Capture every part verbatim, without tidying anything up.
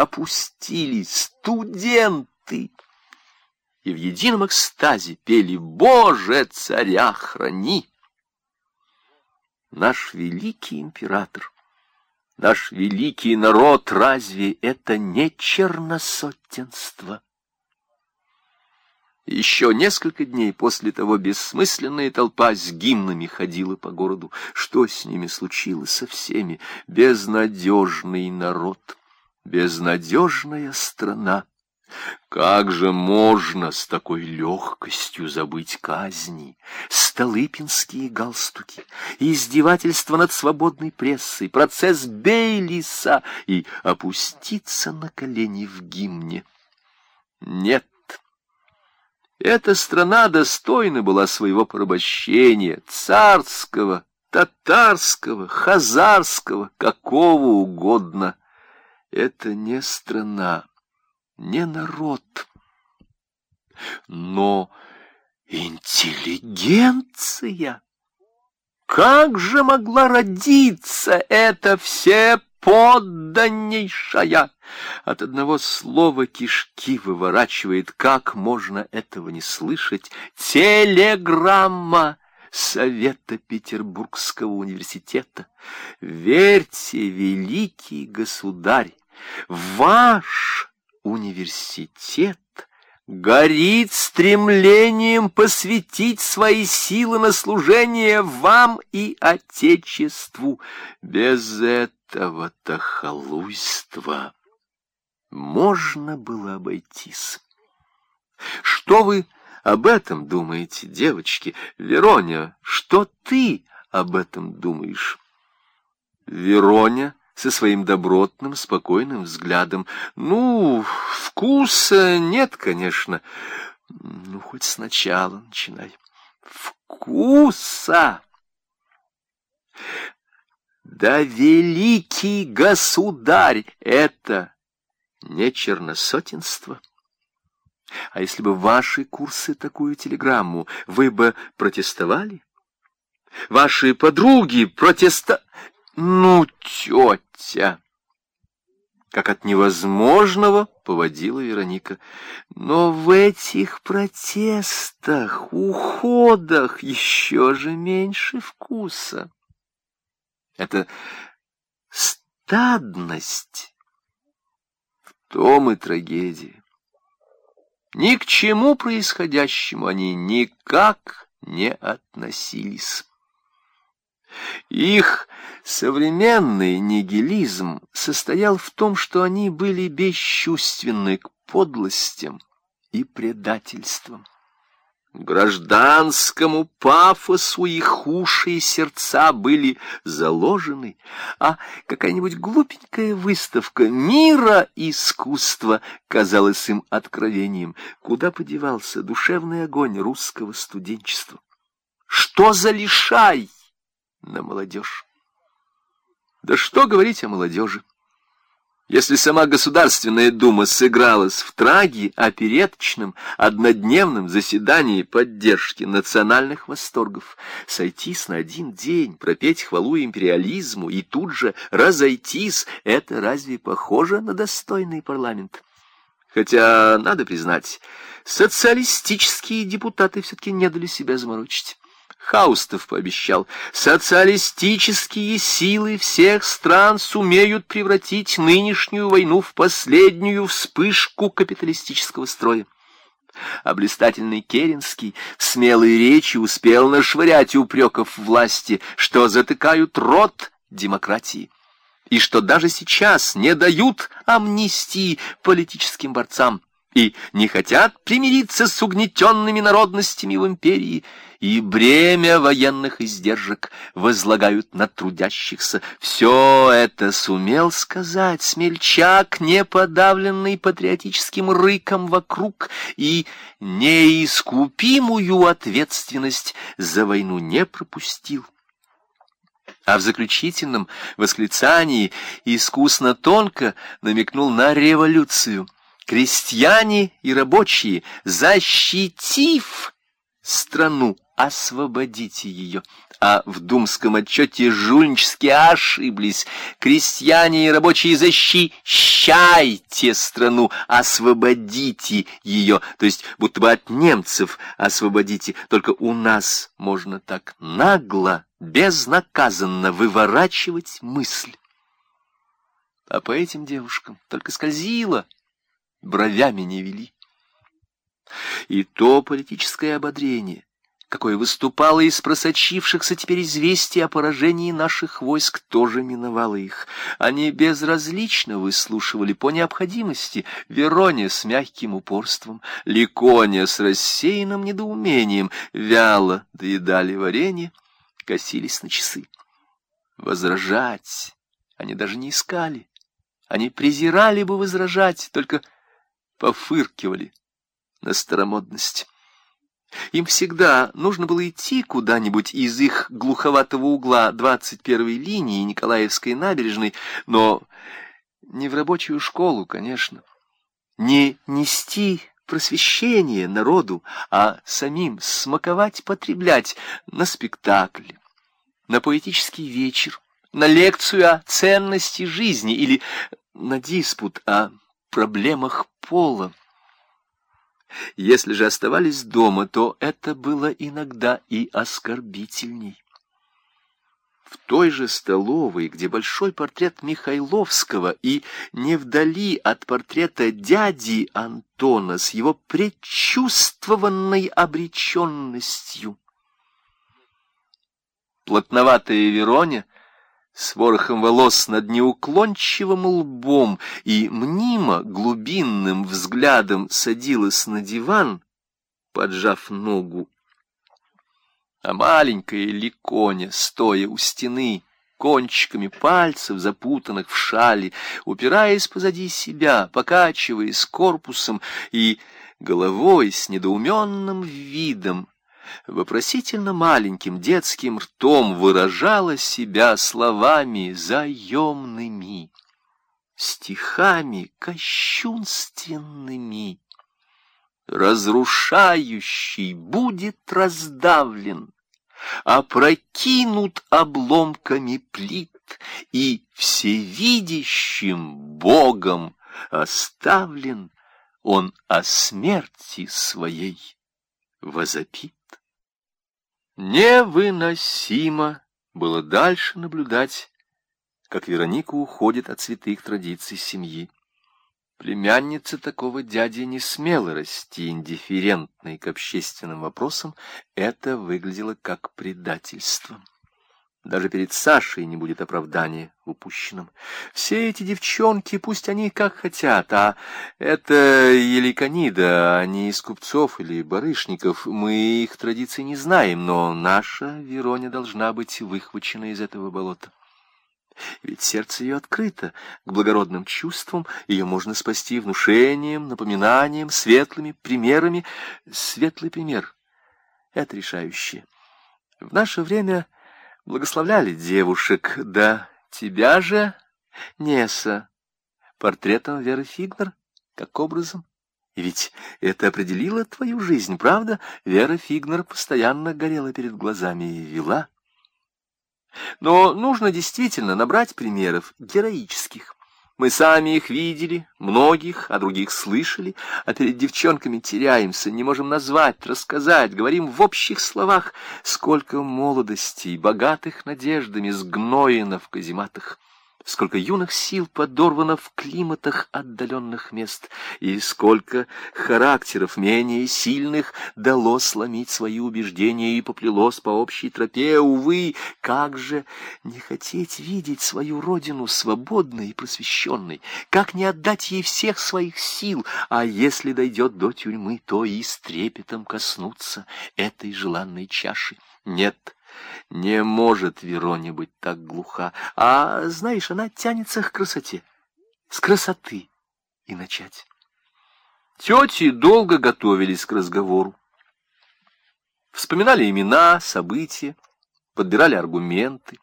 опустились студенты и в едином экстазе пели «Боже, царя храни!». Наш великий император, наш великий народ, разве это не черносотенство? Еще несколько дней после того бессмысленная толпа с гимнами ходила по городу. Что с ними случилось со всеми? Безнадежный народ, безнадежная страна. Как же можно с такой легкостью забыть казни, столыпинские галстуки, издевательства над свободной прессой, процесс Бейлиса и опуститься на колени в гимне? Нет. Эта страна достойна была своего порабощения, царского, татарского, хазарского, какого угодно. Это не страна, не народ, но интеллигенция. Как же могла родиться эта всеподданнейшая? От одного слова кишки выворачивает, как можно этого не слышать, телеграмма Совета Петербургского университета. Верьте, великий государь, ваш университет горит стремлением посвятить свои силы на служение вам и Отечеству. Без этого-то халуйства можно было обойтись. Что вы об этом думаете, девочки? Вероня, что ты об этом думаешь? Вероня со своим добротным, спокойным взглядом. Ну, вкуса нет, конечно. Ну, хоть сначала начинай. Вкуса! Да великий государь, это не черносотенство. А если бы ваши курсы такую телеграмму, вы бы протестовали? Ваши подруги протеста... Ну, тетя! Как от невозможного поводила Вероника. Но в этих протестах, уходах еще же меньше вкуса. Это стадность. В том и трагедия. Ни к чему происходящему они никак не относились. Их современный нигилизм состоял в том, что они были бесчувственны к подлостям и предательствам. Гражданскому пафосу их уши и сердца были заложены, а какая-нибудь глупенькая выставка мира искусства казалась им откровением. Куда подевался душевный огонь русского студенчества? Что за лишай на молодежь? Да что говорить о молодежи? Если сама Государственная Дума сыгралась в траги опереточном однодневном заседании поддержки национальных восторгов, сойтись на один день, пропеть хвалу империализму и тут же разойтись, это разве похоже на достойный парламент? Хотя, надо признать, социалистические депутаты все-таки не дали себя заморочить. Хаустов пообещал, социалистические силы всех стран сумеют превратить нынешнюю войну в последнюю вспышку капиталистического строя. А блистательный Керенский в смелой речи успел нашвырять упреков власти, что затыкают рот демократии, и что даже сейчас не дают амнистии политическим борцам, и не хотят примириться с угнетенными народностями в империи, и бремя военных издержек возлагают на трудящихся. Все это сумел сказать смельчак, не подавленный патриотическим рыком вокруг, и неискупимую ответственность за войну не пропустил. А в заключительном восклицании искусно тонко намекнул на революцию. Крестьяне и рабочие, защитив страну, освободите ее. а в думском отчете жульнически ошиблись. Крестьяне и рабочие, защищайте страну, освободите ее, то есть будто бы от немцев освободите. Только у нас можно так нагло, безнаказанно выворачивать мысль. А по этим девушкам только скользило, бровями не вели. И то политическое ободрение, какое выступало из просочившихся теперь известий о поражении наших войск, тоже миновало их. Они безразлично выслушивали по необходимости Верония с мягким упорством, Ликония с рассеянным недоумением, вяло доедали варенье, косились на часы. Возражать они даже не искали. Они презирали бы возражать, только пофыркивали на старомодность. Им всегда нужно было идти куда-нибудь из их глуховатого угла двадцать первой линии Николаевской набережной, но не в рабочую школу, конечно. Не нести просвещение народу, а самим смаковать, потреблять на спектакль, на поэтический вечер, на лекцию о ценности жизни или на диспут о проблемах пола. Если же оставались дома, то это было иногда и оскорбительней. В той же столовой, где большой портрет Михайловского, и не вдали от портрета дяди Антона с его предчувствованной обреченностью, плотноватая Вероня с ворохом волос над неуклончивым лбом и мнимо глубинным взглядом садилась на диван, поджав ногу, а маленькая Ликоня, стоя у стены, кончиками пальцев, запутанных в шали, упираясь позади себя, покачиваясь корпусом и головой с недоуменным видом, вопросительно маленьким детским ртом выражала себя словами заемными, стихами кощунственными. Разрушающий будет раздавлен, опрокинут обломками плит и всевидящим Богом оставлен, он о смерти своей возопит. Невыносимо было дальше наблюдать, как Вероника уходит от святых традиций семьи. Племянница такого дяди не смела расти индифферентной к общественным вопросам, это выглядело как предательство. Даже перед Сашей не будет оправдания упущенным. Все эти девчонки, пусть они как хотят, а это Еликонида, они из купцов или барышников, мы их традиций не знаем, но наша Вероня должна быть выхвачена из этого болота. Ведь сердце ее открыто к благородным чувствам, ее можно спасти внушением, напоминанием, светлыми примерами. Светлый пример — это решающее. В наше время благословляли девушек, да тебя же, Неса, портретом Веры Фигнер, как образом. И ведь это определило твою жизнь, правда? Вера Фигнер постоянно горела перед глазами и вела. Но нужно действительно набрать примеров героических. Мы сами их видели, многих, а других слышали, а перед девчонками теряемся, не можем назвать, рассказать, говорим в общих словах, сколько молодостей, богатых надеждами сгноено в казематах, сколько юных сил подорвано в климатах отдаленных мест, и сколько характеров менее сильных дало сломить свои убеждения и поплелось по общей тропе. Увы, как же не хотеть видеть свою родину свободной и просвещенной, как не отдать ей всех своих сил, а если дойдет до тюрьмы, то и с трепетом коснуться этой желанной чаши. Нет, не может Вероня быть так глуха, а, знаешь, она тянется к красоте, с красоты и начать. Тети долго готовились к разговору, вспоминали имена, события, подбирали аргументы,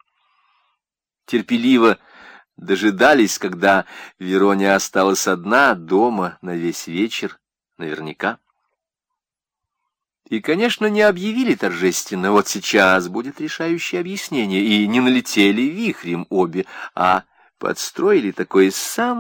терпеливо дожидались, когда Вероня осталась одна дома на весь вечер, наверняка. И, конечно, не объявили торжественно: вот сейчас будет решающее объяснение, и не налетели вихрем обе, а подстроили такой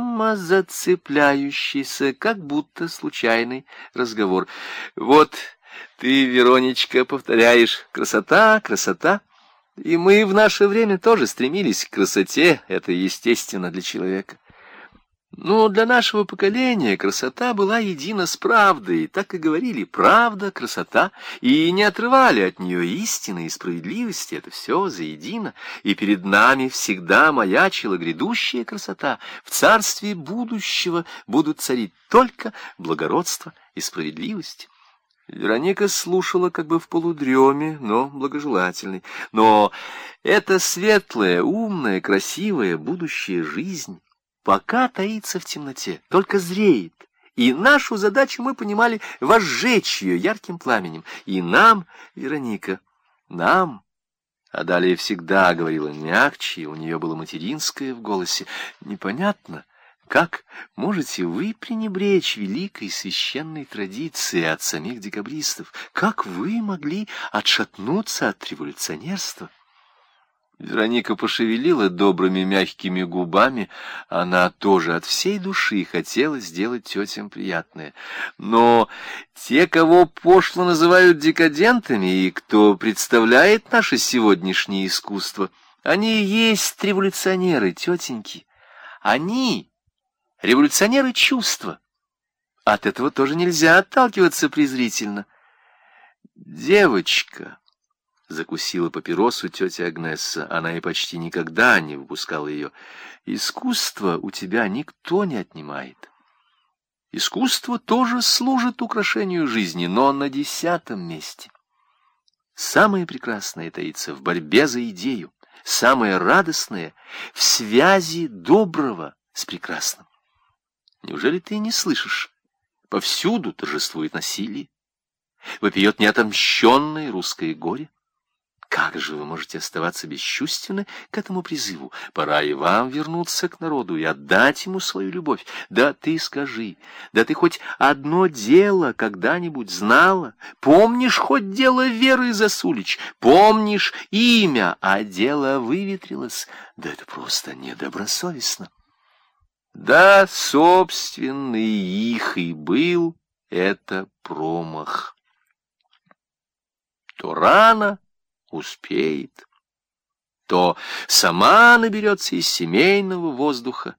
самозацепляющийся, как будто случайный разговор. Вот ты, Веронечка, повторяешь: красота, красота. И мы в наше время тоже стремились к красоте, это естественно для человека. Но для нашего поколения красота была едина с правдой, так и говорили: правда, красота, и не отрывали от нее истины и справедливости, это все заедино, и перед нами всегда маячила грядущая красота, в царстве будущего будут царить только благородство и справедливость. Вероника слушала как бы в полудреме, но благожелательной. Но эта светлая, умная, красивая будущая жизнь пока таится в темноте, только зреет. И нашу задачу мы понимали возжечь ее ярким пламенем. И нам, Вероника, нам... А далее всегда говорила мягче, у нее было материнское в голосе. Непонятно, как можете вы пренебречь великой священной традицией от самих декабристов? Как вы могли отшатнуться от революционерства? Вероника пошевелила добрыми мягкими губами. Она тоже от всей души хотела сделать тетям приятное. Но те, кого пошло называют декадентами, и кто представляет наше сегодняшнее искусство, они и есть революционеры, тетеньки. Они революционеры чувства. От этого тоже нельзя отталкиваться презрительно. Девочка... Закусила папиросу тетя Агнесса. Она и почти никогда не выпускала ее. Искусство у тебя никто не отнимает. Искусство тоже служит украшению жизни, но на десятом месте. Самое прекрасное таится в борьбе за идею, самое радостное в связи доброго с прекрасным. Неужели ты не слышишь? Повсюду торжествует насилие, вопиет неотомщенное русское горе. Как же вы можете оставаться бесчувственны к этому призыву? Пора и вам вернуться к народу и отдать ему свою любовь. Да ты скажи, да ты хоть одно дело когда-нибудь знала? Помнишь хоть дело Веры Засулич? Помнишь имя, а дело выветрилось? Да это просто недобросовестно. Да, собственный их и был это промах. То рано успеет, то сама наберется из семейного воздуха.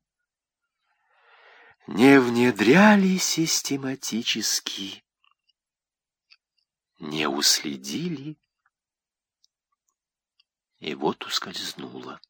Не внедряли систематически, не уследили, и вот ускользнула.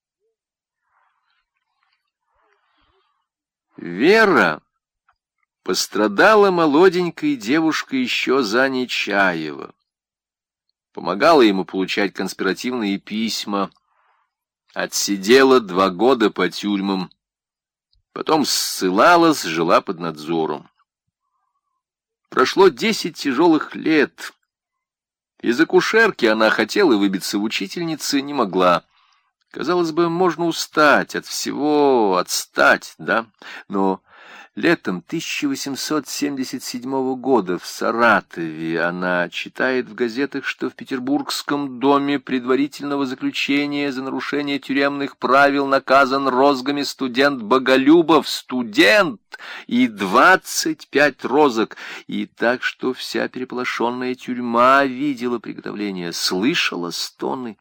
Вера пострадала молоденькой девушкой еще за Нечаева. Помогала ему получать конспиративные письма, отсидела два года по тюрьмам, потом ссылалась, жила под надзором. Прошло десять тяжелых лет. Из акушерки она хотела выбиться в учительницы, не могла. Казалось бы, можно устать от всего, отстать, да? Но летом тысяча восемьсот семьдесят седьмого года в Саратове она читает в газетах, что в Петербургском доме предварительного заключения за нарушение тюремных правил наказан розгами студент Боголюбов. Студент! И двадцать пять розок. И так, что вся переполошенная тюрьма видела приготовление, слышала стоны.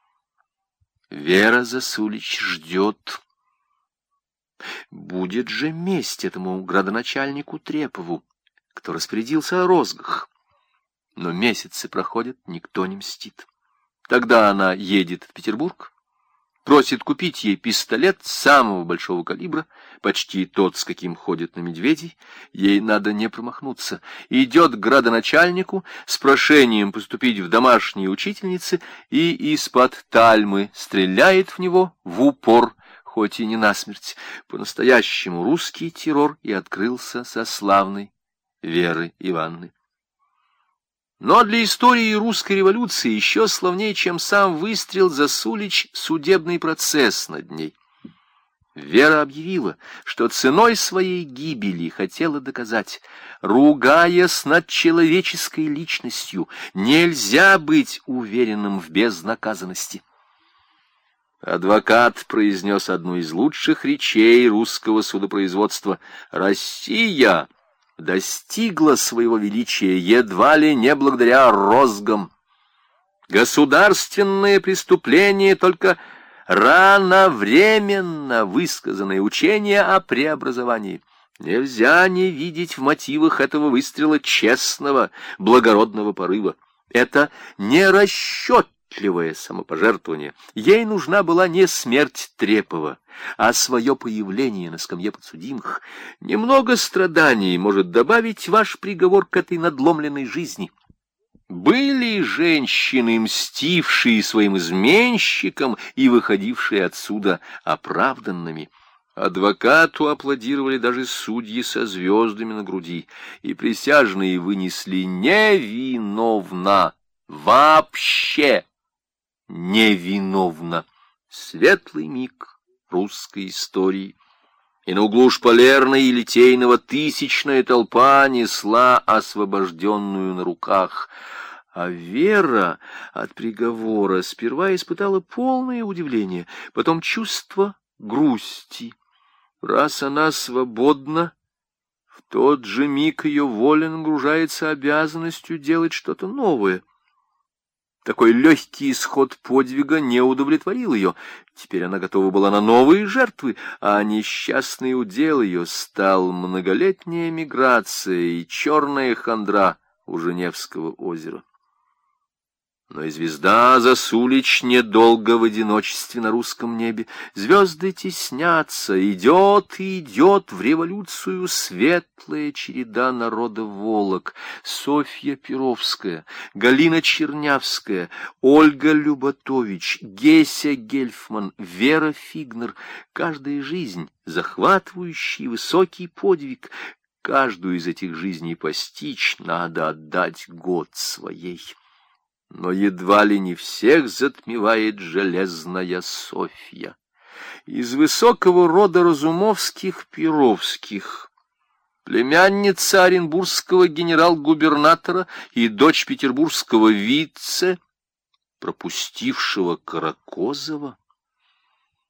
Вера Засулич ждет. Будет же месть этому градоначальнику Трепову, кто распорядился о розгах. Но месяцы проходят, никто не мстит. Тогда она едет в Петербург, просит купить ей пистолет самого большого калибра, почти тот, с каким ходят на медведей. Ей надо не промахнуться. Идет к градоначальнику с прошением поступить в домашние учительницы и из-под тальмы стреляет в него в упор, хоть и не насмерть. По-настоящему русский террор и открылся со славной Веры Ивановны. Но для истории русской революции еще славнее, чем сам выстрел, Засулич, судебный процесс над ней. Вера объявила, что ценой своей гибели хотела доказать, ругаясь над человеческой личностью, нельзя быть уверенным в безнаказанности. Адвокат произнес одну из лучших речей русского судопроизводства. «Россия достигла своего величия едва ли не благодаря розгам. Государственные преступления только рановременно высказанное учение о преобразовании. Нельзя не видеть в мотивах этого выстрела честного, благородного порыва. Это не расчетливое самопожертвование. Ей нужна была не смерть Трепова, а свое появление на скамье подсудимых. Немного страданий может добавить ваш приговор к этой надломленной жизни». Были женщины, мстившие своим изменщикам и выходившие отсюда оправданными. Адвокату аплодировали даже судьи со звездами на груди, и присяжные вынесли невиновна, вообще невиновна. Светлый миг русской истории. И на углу шпалерной и Литейного тысячная толпа несла освобожденную на руках. А Вера от приговора сперва испытала полное удивление, потом чувство грусти. Раз она свободна, в тот же миг ее воля нагружается обязанностью делать что-то новое. Такой легкий исход подвига не удовлетворил ее. Теперь она готова была на новые жертвы, а несчастный удел ее стал многолетняя миграция и черная хандра у Женевского озера. Но и звезда Засулич недолго в одиночестве на русском небе. Звезды теснятся, идет и идет в революцию светлая череда народа волок. Софья Перовская, Галина Чернявская, Ольга Люботович, Геся Гельфман, Вера Фигнер. Каждая жизнь — захватывающий высокий подвиг. Каждую из этих жизней постичь надо отдать год своей. Но едва ли не всех затмевает железная Софья. Из высокого рода Разумовских-Перовских, племянница оренбургского генерал-губернатора и дочь петербургского вице, пропустившего Каракозова,